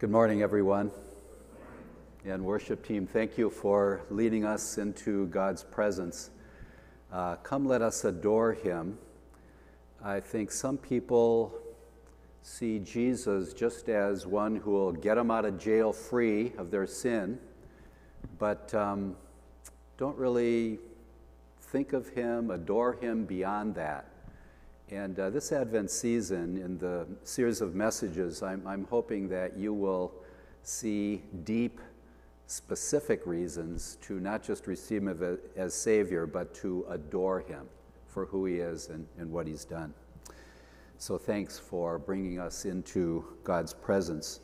Good morning, everyone. And worship team, thank you for leading us into God's presence. Come, let us adore him. I think some people see Jesus just as one who will get them out of jail free of their sin, but don't really think of him, adore him beyond that. And this Advent season, in the series of messages, I'm hoping that you will see deep, specific reasons to not just receive him as Savior, but to adore him for who he is and what he's done. So thanks for bringing us into God's presence.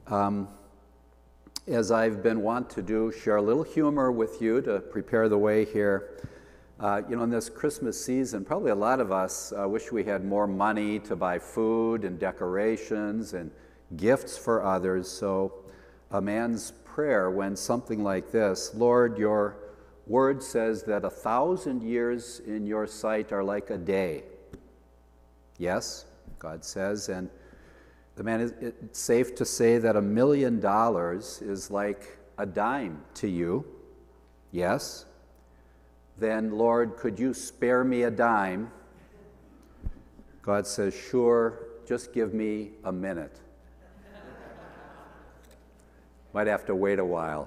As I've been wont to do, share a little humor with you to prepare the way here. In this Christmas season, probably a lot of us wish we had more money to buy food and decorations and gifts for others. So a man's prayer went something like this: Lord, your word says that 1,000 years in your sight are like a day. Yes, God says, and the man, it's safe to say that $1 million is like a dime to you. Yes. Then, Lord, could you spare me a dime? God says, sure, just give me a minute. Might have to wait a while.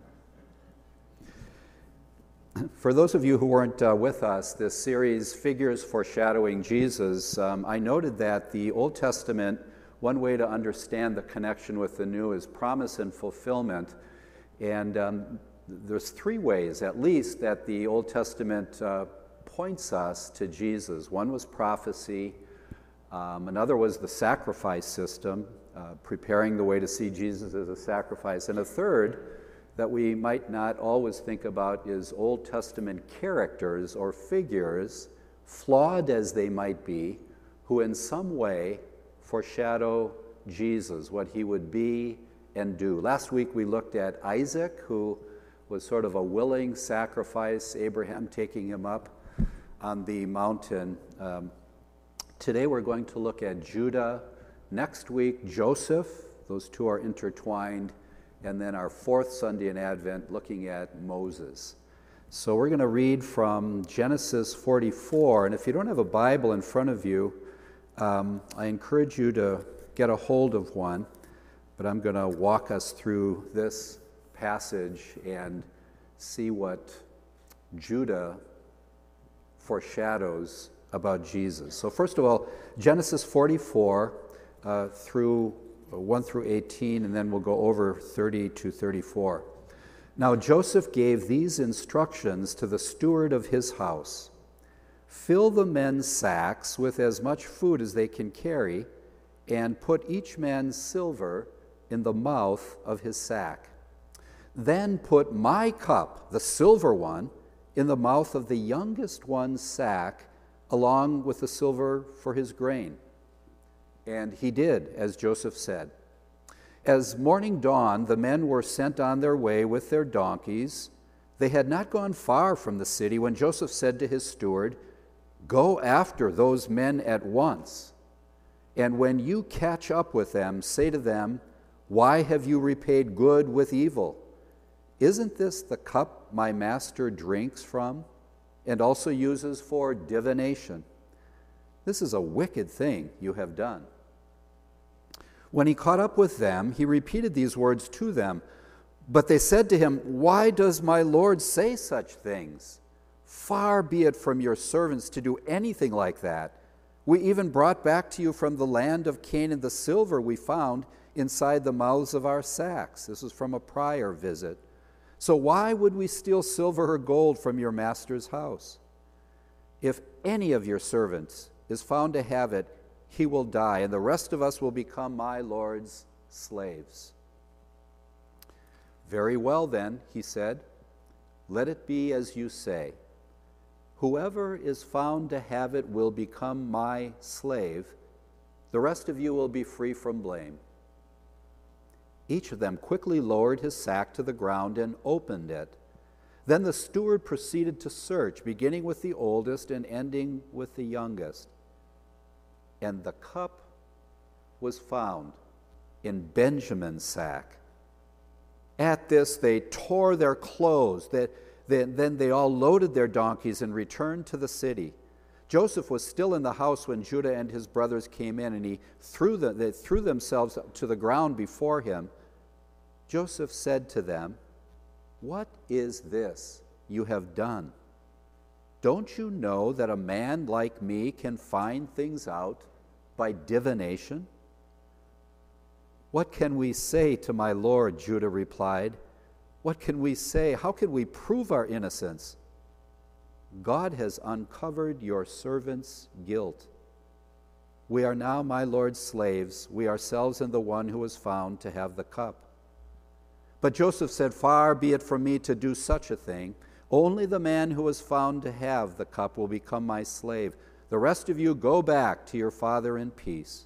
For those of you who weren't with us, this series, Figures Foreshadowing Jesus, I noted that the Old Testament, one way to understand the connection with the New is promise and fulfillment. And there's three ways, at least, that the Old Testament points us to Jesus. One was prophecy. Another was the sacrifice system, preparing the way to see Jesus as a sacrifice. And a third that we might not always think about is Old Testament characters or figures, flawed as they might be, who in some way foreshadow Jesus, what he would be and do. Last week we looked at Isaac, who was sort of a willing sacrifice, Abraham taking him up on the mountain. Today we're going to look at Judah. Next week, Joseph. Those two are intertwined. And then our fourth Sunday in Advent, looking at Moses. So we're going to read from Genesis 44. And if you don't have a Bible in front of you, I encourage you to get a hold of one. But I'm going to walk us through this passage and see what Judah foreshadows about Jesus. So first of all, Genesis 44 through 1 through 18, and then we'll go over 30 to 34. Now Joseph gave these instructions to the steward of his house: fill the men's sacks with as much food as they can carry, and put each man's silver in the mouth of his sack. Then put my cup, the silver one, in the mouth of the youngest one's sack, along with the silver for his grain. And he did, as Joseph said. As morning dawned, the men were sent on their way with their donkeys. They had not gone far from the city when Joseph said to his steward, "Go after those men at once. And when you catch up with them, say to them, 'Why have you repaid good with evil? Isn't this the cup my master drinks from and also uses for divination? This is a wicked thing you have done.' When he caught up with them, he repeated these words to them. But they said to him, 'Why does my Lord say such things? Far be it from your servants to do anything like that. We even brought back to you from the land of Canaan the silver we found inside the mouths of our sacks.'" This is from a prior visit. "So why would we steal silver or gold from your master's house? If any of your servants is found to have it, he will die, and the rest of us will become my Lord's slaves." "Very well then," he said, "let it be as you say. Whoever is found to have it will become my slave. The rest of you will be free from blame." Each of them quickly lowered his sack to the ground and opened it. Then the steward proceeded to search, beginning with the oldest and ending with the youngest. And the cup was found in Benjamin's sack." At this, they tore their clothes. Then they all loaded their donkeys and returned to the city. Joseph was still in the house when Judah and his brothers came in, and they threw themselves to the ground before him. Joseph said to them, "What is this you have done? Don't you know that a man like me can find things out by divination?" "What can we say to my lord?" Judah replied. "What can we say? How can we prove our innocence? God has uncovered your servant's guilt. We are now my lord's slaves, we ourselves and the one who was found to have the cup." But Joseph said, "Far be it from me to do such a thing. Only the man who was found to have the cup will become my slave. The rest of you go back to your father in peace."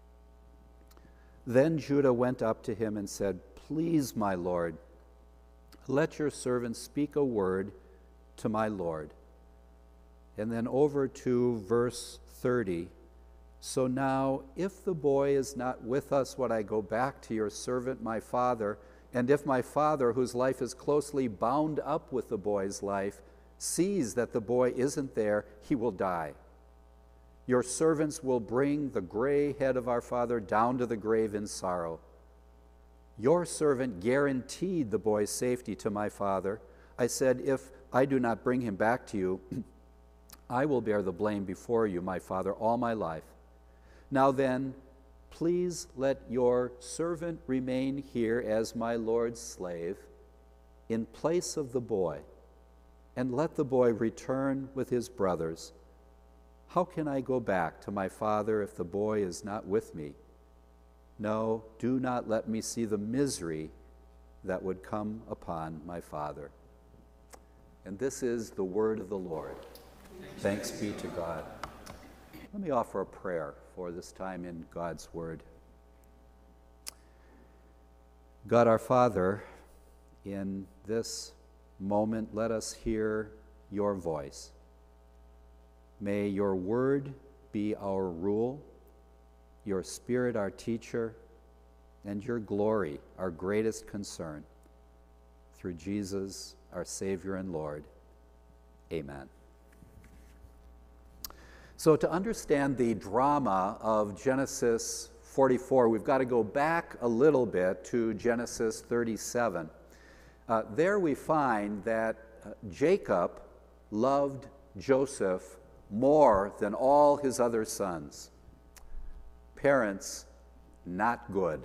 Then Judah went up to him and said, "Please, my lord, let your servant speak a word to my lord." And then over to verse 30. "So now, if the boy is not with us when I go back to your servant my father, and if my father, whose life is closely bound up with the boy's life, sees that the boy isn't there, he will die. Your servants will bring the gray head of our father down to the grave in sorrow. Your servant guaranteed the boy's safety to my father. I said, if I do not bring him back to you, I will bear the blame before you, my father, all my life. Now then, please let your servant remain here as my lord's slave in place of the boy, and let the boy return with his brothers. How can I go back to my father if the boy is not with me? No, do not let me see the misery that would come upon my father." And this is the word of the Lord. Thanks be to God. Let me offer a prayer for this time in God's word. God our Father, in this moment, let us hear your voice. May your word be our rule, your spirit our teacher, and your glory our greatest concern. Through Jesus, our Savior and Lord. Amen. So to understand the drama of Genesis 44, we've got to go back a little bit to Genesis 37. There we find that Jacob loved Joseph more than all his other sons. Parents, not good.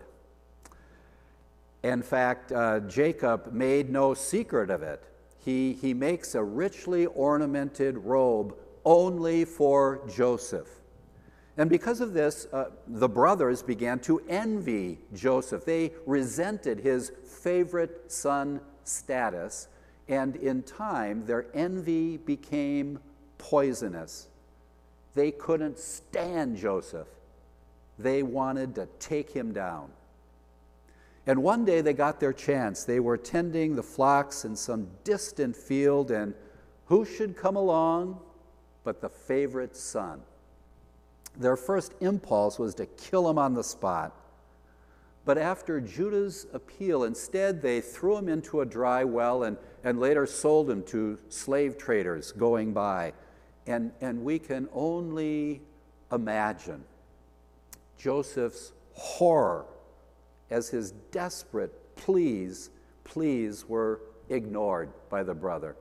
In fact, Jacob made no secret of it. He makes a richly ornamented robe only for Joseph. And because of this, the brothers began to envy Joseph. They resented his favorite son status, and in time, their envy became poisonous. They couldn't stand Joseph. They wanted to take him down. And one day they got their chance. They were tending the flocks in some distant field, and who should come along but the favorite son? Their first impulse was to kill him on the spot. But after Judah's appeal, instead they threw him into a dry well and later sold him to slave traders going by. And we can only imagine Joseph's horror as his desperate pleas were ignored by the brother.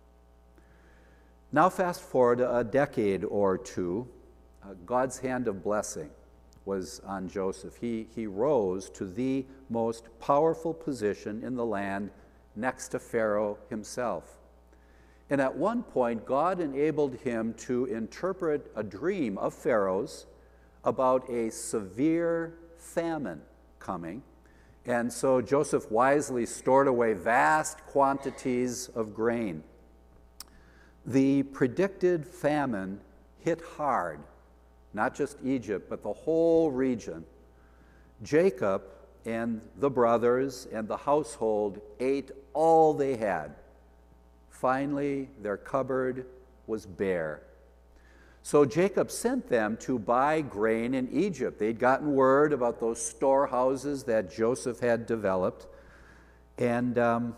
Now fast forward a decade or two, God's hand of blessing was on Joseph. He rose to the most powerful position in the land next to Pharaoh himself. And at one point, God enabled him to interpret a dream of Pharaoh's about a severe famine coming. And so Joseph wisely stored away vast quantities of grain. The predicted famine hit hard, not just Egypt, but the whole region. Jacob and the brothers and the household ate all they had. Finally, their cupboard was bare. So Jacob sent them to buy grain in Egypt. They'd gotten word about those storehouses that Joseph had developed. And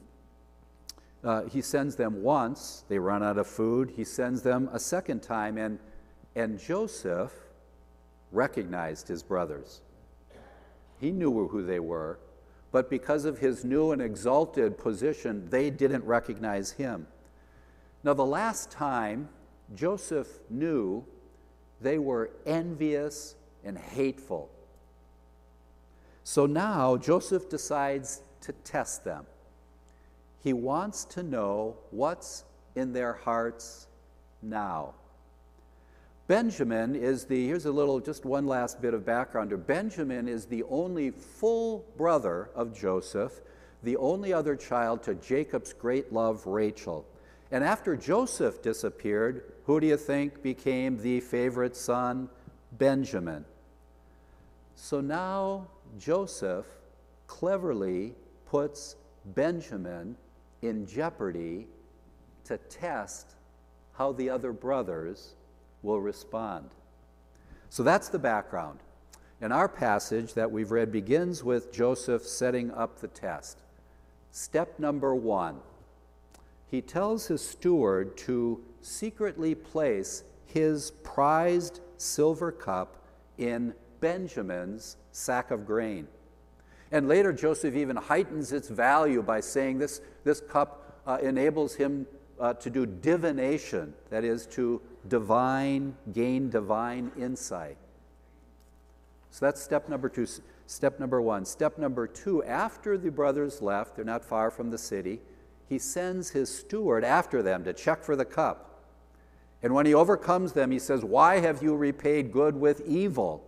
he sends them once. They run out of food. He sends them a second time. And Joseph recognized his brothers. He knew who they were. But because of his new and exalted position, they didn't recognize him. Now, the last time Joseph knew, they were envious and hateful. So now Joseph decides to test them. He wants to know what's in their hearts now. Benjamin is here's a little, just one last bit of background. Benjamin is the only full brother of Joseph, the only other child to Jacob's great love, Rachel. And after Joseph disappeared, who do you think became the favorite son? Benjamin. So now Joseph cleverly puts Benjamin in jeopardy to test how the other brothers will respond. So that's the background. And our passage that we've read begins with Joseph setting up the test. Step number 1. He tells his steward to secretly place his prized silver cup in Benjamin's sack of grain. And later, Joseph even heightens its value by saying this cup enables him to do divination, that is, to gain divine insight. So that's step number 2. Step number 1. Step number 2, after the brothers left, they're not far from the city, he sends his steward after them to check for the cup. And when he overcomes them, he says, "Why have you repaid good with evil?"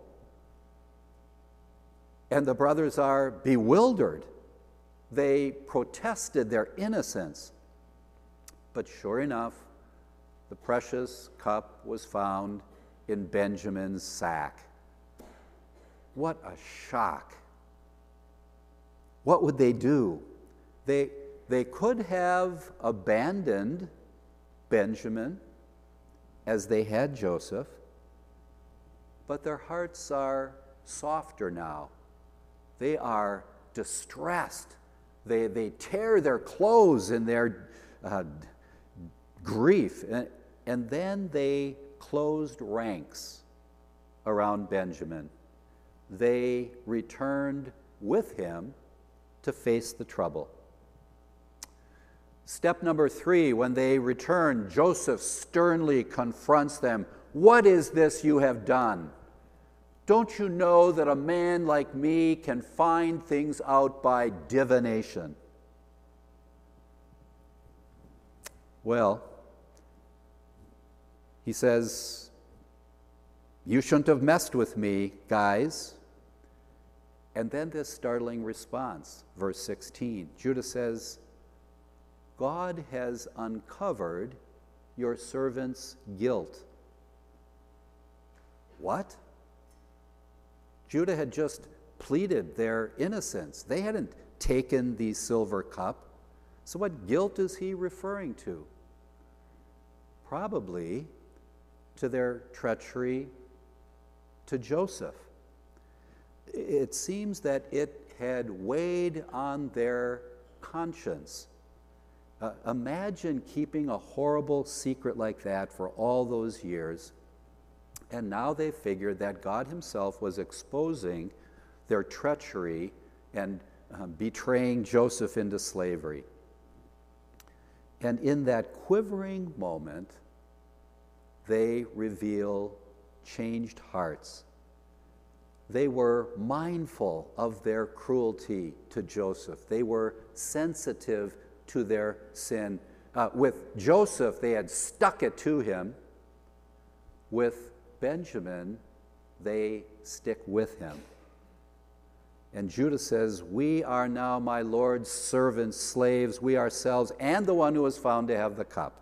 And the brothers are bewildered. They protested their innocence. But sure enough, the precious cup was found in Benjamin's sack. What a shock. What would they do? They could have abandoned Benjamin as they had Joseph, but their hearts are softer now. They are distressed. They tear their clothes in their grief, and then they closed ranks around Benjamin. They returned with him to face the trouble. Step number 3, when they return, Joseph sternly confronts them. "What is this you have done? Don't you know that a man like me can find things out by divination?" Well, he says, "You shouldn't have messed with me, guys." And then this startling response, verse 16. Judah says, "God has uncovered your servant's guilt." What? Judah had just pleaded their innocence. They hadn't taken the silver cup. So what guilt is he referring to? Probably to their treachery to Joseph. It seems that it had weighed on their conscience. Imagine keeping a horrible secret like that for all those years, and now they figured that God himself was exposing their treachery and betraying Joseph into slavery. And in that quivering moment, they reveal changed hearts. They were mindful of their cruelty to Joseph. They were sensitive to their sin. With Joseph, they had stuck it to him. With Benjamin, they stick with him. And Judah says, "We are now my Lord's servants, slaves, we ourselves, and the one who was found to have the cup."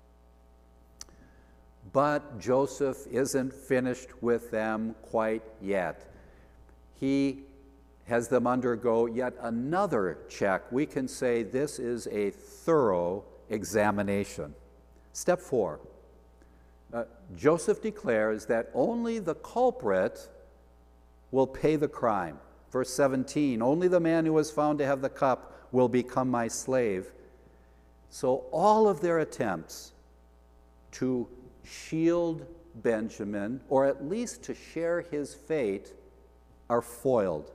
But Joseph isn't finished with them quite yet. He has them undergo yet another check. We can say this is a thorough examination. Step 4. Joseph declares that only the culprit will pay the crime. Verse 17, only the man who was found to have the cup will become my slave. So all of their attempts to shield Benjamin, or at least to share his fate, are foiled.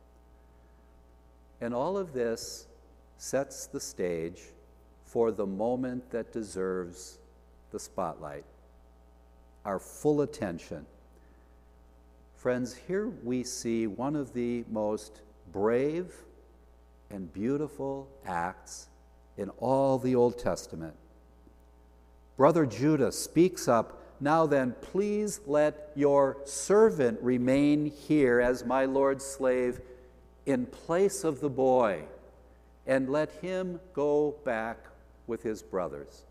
And all of this sets the stage for the moment that deserves the spotlight, our full attention. Friends, here we see one of the most brave and beautiful acts in all the Old Testament. Brother Judah speaks up, now then, please let your servant remain here as my Lord's slave in place of the boy, and let him go back with his brothers.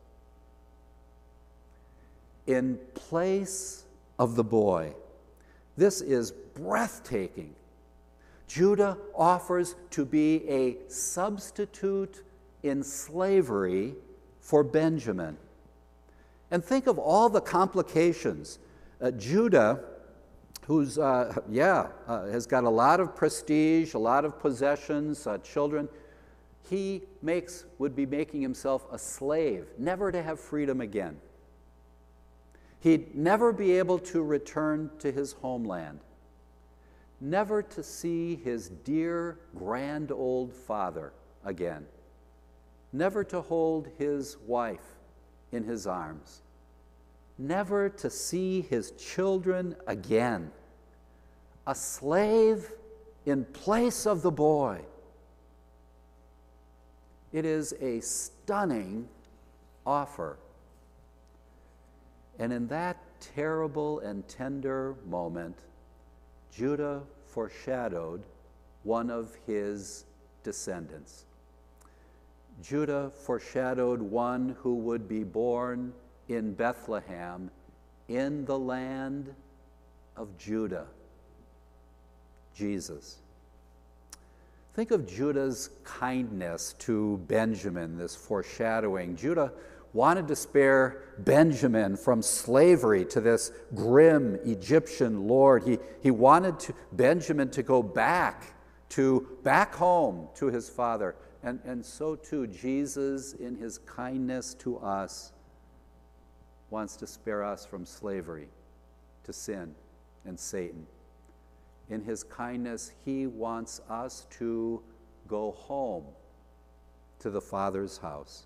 In place of the boy. This is breathtaking. Judah offers to be a substitute in slavery for Benjamin. And think of all the complications. Judah, who's, has got a lot of prestige, a lot of possessions, children, he would be making himself a slave, never to have freedom again. He'd never be able to return to his homeland, never to see his dear, grand old father again, never to hold his wife in his arms, never to see his children again. A slave in place of the boy. It is a stunning offer. And in that terrible and tender moment, Judah foreshadowed one of his descendants. Judah foreshadowed one who would be born in Bethlehem in the land of Judah, Jesus. Think of Judah's kindness to Benjamin, this foreshadowing. Judah wanted to spare Benjamin from slavery to this grim Egyptian lord. He wanted Benjamin to go back home to his father. And so too, Jesus, in his kindness to us, wants to spare us from slavery to sin and Satan. In his kindness, he wants us to go home to the Father's house.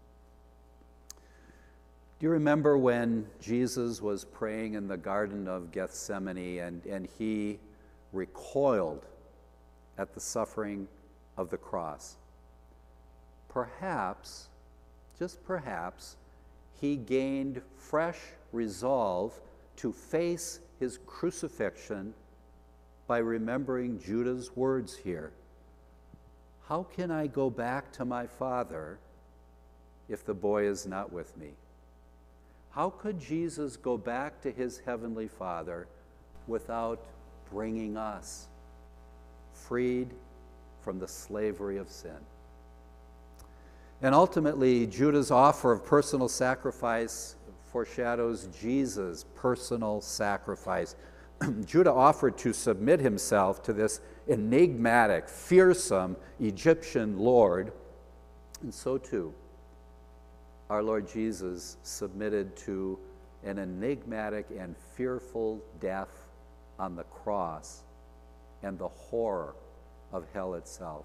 Do you remember when Jesus was praying in the Garden of Gethsemane and he recoiled at the suffering of the cross? Perhaps, just perhaps, he gained fresh resolve to face his crucifixion by remembering Judah's words here. How can I go back to my father if the boy is not with me? How could Jesus go back to his heavenly Father without bringing us freed from the slavery of sin? And ultimately, Judah's offer of personal sacrifice foreshadows Jesus' personal sacrifice. Judah offered to submit himself to this enigmatic, fearsome Egyptian lord, and so too, our Lord Jesus submitted to an enigmatic and fearful death on the cross and the horror of hell itself.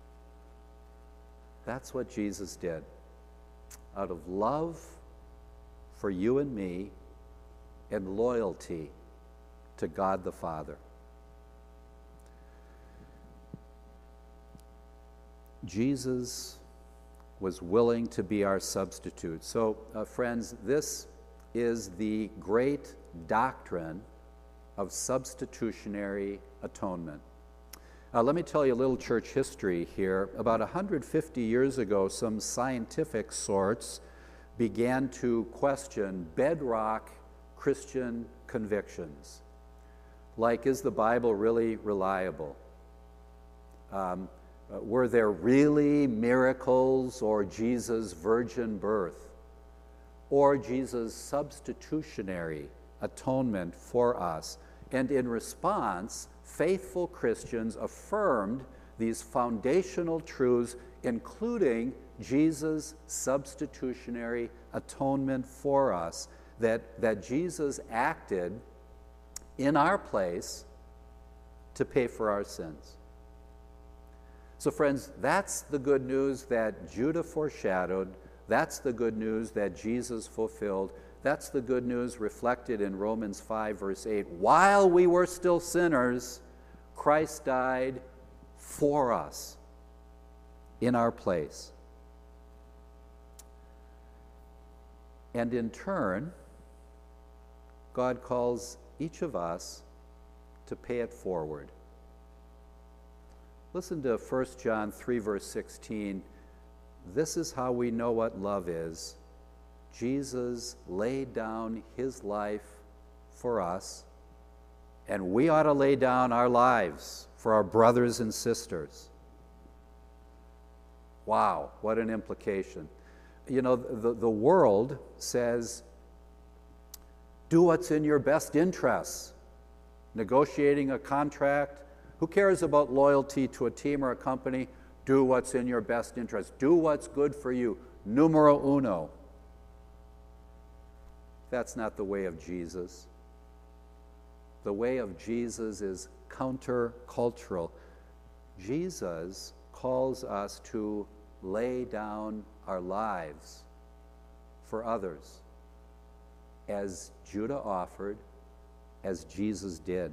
That's what Jesus did. Out of love for you and me and loyalty to God the Father. Jesus was willing to be our substitute. So, friends, this is the great doctrine of substitutionary atonement. Let me tell you a little church history here. About 150 years ago, some scientific sorts began to question bedrock Christian convictions. Like, is the Bible really reliable? Were there really miracles or Jesus' virgin birth? or Jesus' substitutionary atonement for us. And in response, faithful Christians affirmed these foundational truths, including Jesus' substitutionary atonement for us, that Jesus acted in our place to pay for our sins. So friends, that's the good news that Judah foreshadowed. That's the good news that Jesus fulfilled. That's the good news reflected in Romans 5, verse 8. While we were still sinners, Christ died for us in our place. And in turn, God calls each of us to pay it forward. Listen to 1 John 3, verse 16. This is how we know what love is. Jesus laid down his life for us, and we ought to lay down our lives for our brothers and sisters. Wow, what an implication. You know, the world says, do what's in your best interests. Negotiating a contract, who cares about loyalty to a team or a company? Do what's in your best interest. Do what's good for you. Numero uno. That's not the way of Jesus. The way of Jesus is countercultural. Jesus calls us to lay down our lives for others, as Judah offered, as Jesus did.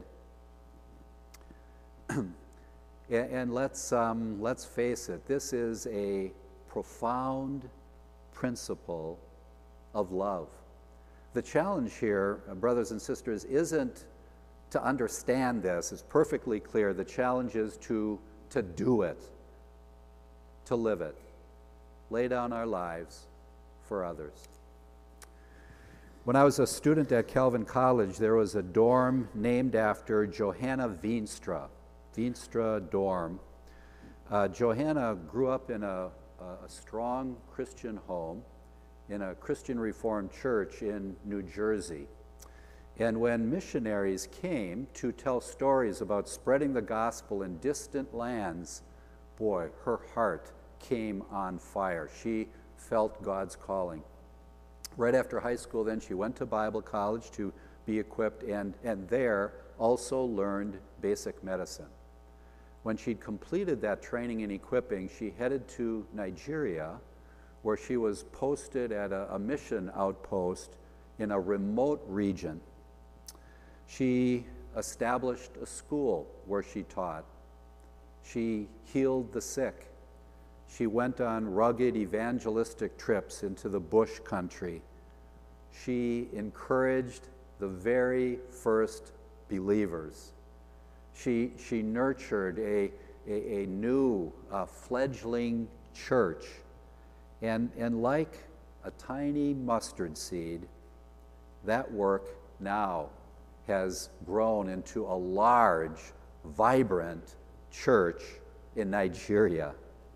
And let's face it, this is a profound principle of love. The challenge here, brothers and sisters, isn't to understand this. It's perfectly clear. The challenge is to do it, to live it, lay down our lives for others. When I was a student at Calvin College, there was a dorm named after Johanna Veenstra dorm. Johanna grew up in a strong Christian home in a Christian Reformed church in New Jersey. And when missionaries came to tell stories about spreading the gospel in distant lands, boy, her heart came on fire. She felt God's calling. Right after high school, then, she went to Bible college to be equipped, and there also learned basic medicine. When she'd completed that training and equipping, she headed to Nigeria, where she was posted at a mission outpost in a remote region. She established a school where she taught. She healed the sick. She went on rugged evangelistic trips into the bush country. She encouraged the very first believers. She nurtured a new fledgling church. And like a tiny mustard seed, that work now has grown into a large, vibrant church in Nigeria.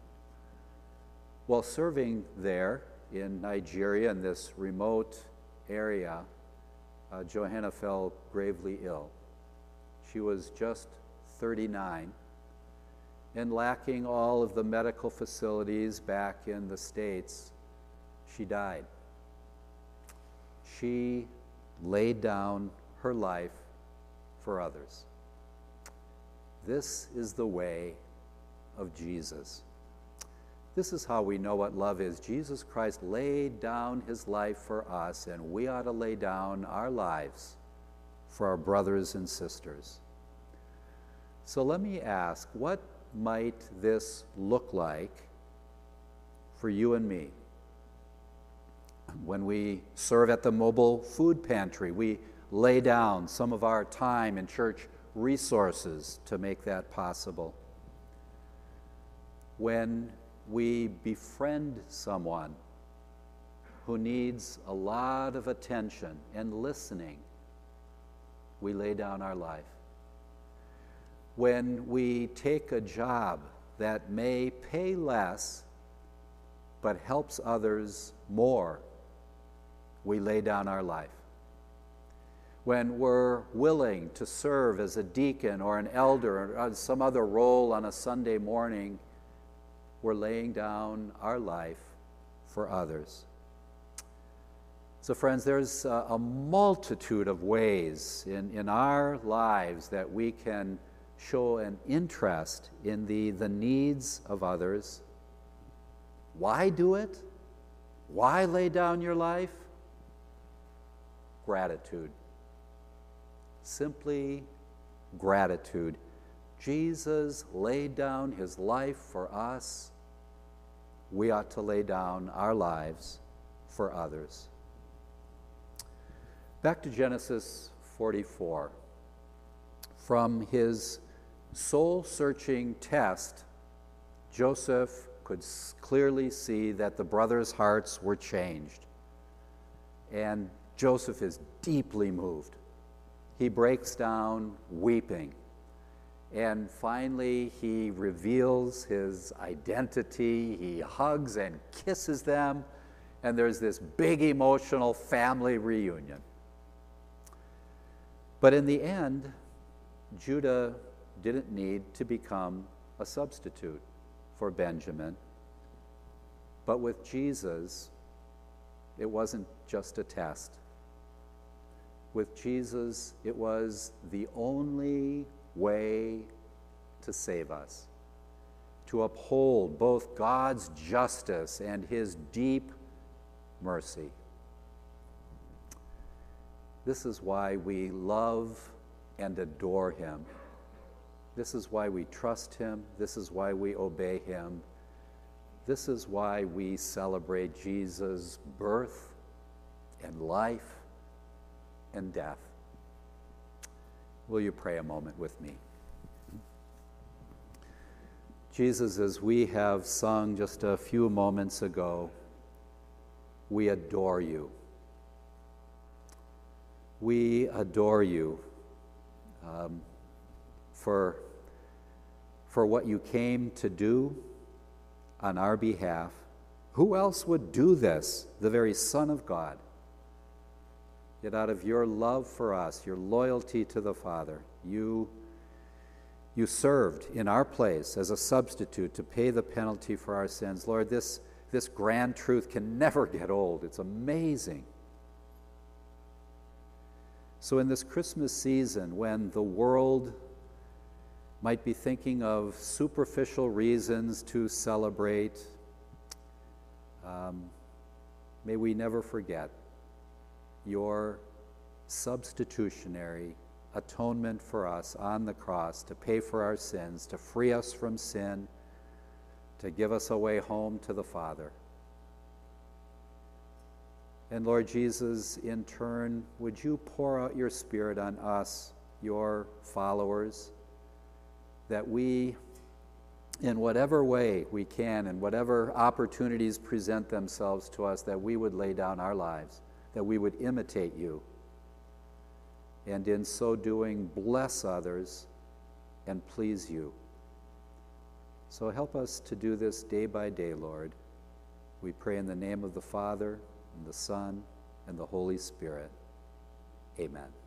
While serving there in Nigeria, in this remote area, Johanna fell gravely ill. She was just 39 and lacking all of the medical facilities back in the States, she died. She laid down her life for others. This is the way of Jesus. This is how we know what love is. Jesus Christ laid down his life for us, and we ought to lay down our lives for our brothers and sisters. So let me ask, what might this look like for you and me? When we serve at the mobile food pantry, we lay down some of our time and church resources to make that possible. When we befriend someone who needs a lot of attention and listening, we lay down our life. When we take a job that may pay less but helps others more, we lay down our life. When we're willing to serve as a deacon or an elder or some other role on a Sunday morning, we're laying down our life for others. So friends, there's a multitude of ways in our lives that we can show an interest in the needs of others. Why do it? Why lay down your life? Gratitude. Simply gratitude. Jesus laid down his life for us. We ought to lay down our lives for others. Back to Genesis 44. From his soul-searching test, Joseph could clearly see that the brothers' hearts were changed. And Joseph is deeply moved. He breaks down weeping. And finally, he reveals his identity. He hugs and kisses them. And there's this big emotional family reunion. But in the end, Judah didn't need to become a substitute for Benjamin. But with Jesus, it wasn't just a test. With Jesus, it was the only way to save us, to uphold both God's justice and his deep mercy. This is why we love and adore him. This is why we trust him. This is why we obey him. This is why we celebrate Jesus' birth and life and death. Will you pray a moment with me? Jesus, as we have sung just a few moments ago, we adore you. We adore you for what you came to do on our behalf. Who else would do this? The very Son of God. Yet out of your love for us, your loyalty to the Father, you served in our place as a substitute to pay the penalty for our sins. Lord, this grand truth can never get old. It's amazing. So in this Christmas season, when the world might be thinking of superficial reasons to celebrate, may we never forget your substitutionary atonement for us on the cross to pay for our sins, to free us from sin, to give us a way home to the Father. And Lord Jesus, in turn, would you pour out your Spirit on us, your followers, that we, in whatever way we can, and whatever opportunities present themselves to us, that we would lay down our lives, that we would imitate you, and in so doing, bless others and please you. So help us to do this day by day, Lord. We pray in the name of the Father, and the Son, and the Holy Spirit. Amen.